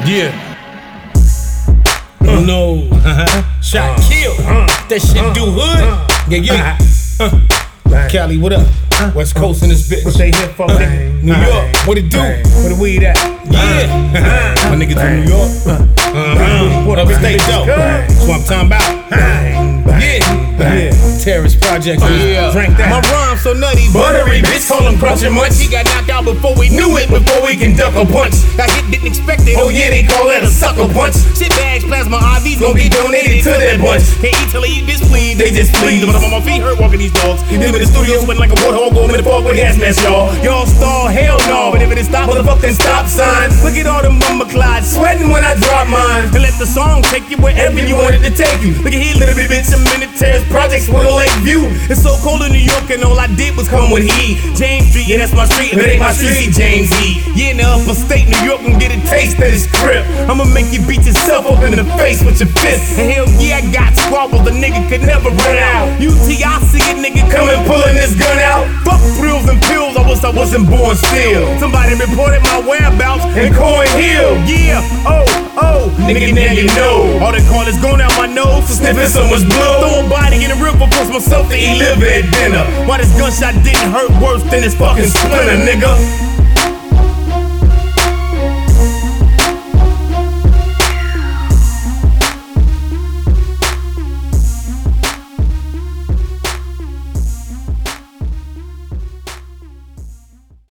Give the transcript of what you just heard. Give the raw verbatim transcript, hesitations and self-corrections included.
Yeah. Oh no. Uh-huh. Shot, uh, kill. Uh, that shit uh, do hood. Uh, yeah, yeah. Uh, Cali, what up? West Coast in this bitch. What they here for? Uh, New York, what it do? Where the weed at? Yeah. My niggas from New York. Uh, upstate though. That's what I'm talking about. Yeah. Yeah. Terrorist Project. Yeah. Drink that. My rhyme so nutty, buttery, bitch. Call him Crunch and Munch. He got knocked out before we knew it, before we can duck a punch. Got hit, didn't expect it. Oh yeah, they call that a sucker punch. Shit bags, plasma I Vs gon' be donated to that bunch. Can't eat till they eat this please. They just please. But I'm on my feet hurt walking these dogs. You live in the studio sweating like a warthog, going in the park with gas mask, y'all. Y'all stall, hell no. But if it is stop, motherfucker, then stop sign. Look at all them mama Clyde sweating when I drop mine. And let the song take you wherever you want it to take you. Look at here, little bit, bitch. I'm in the Terrorist Projects with a lake view. It's so cold in New York, and all I did was come with heat. James Street, yeah, that's my street, and it ain't my street, James E. Yeah, in the upper state, New York, and get a taste of this grip. I'ma make you beat yourself up in the face with your fist. And hell yeah, I got squabbles, the nigga could never run out. U T, I see a nigga coming, pulling this gun out. Fuck thrills and pills, I wish I wasn't born still. Somebody reported my whereabouts in Coin Hill. Yeah, oh, oh, nigga, now you know. All the call is going out my nose for sniffing so much blood. Throw a body in the river, force myself to eat liver at dinner. Why this gunshot didn't hurt worse than this fucking splinter, nigga?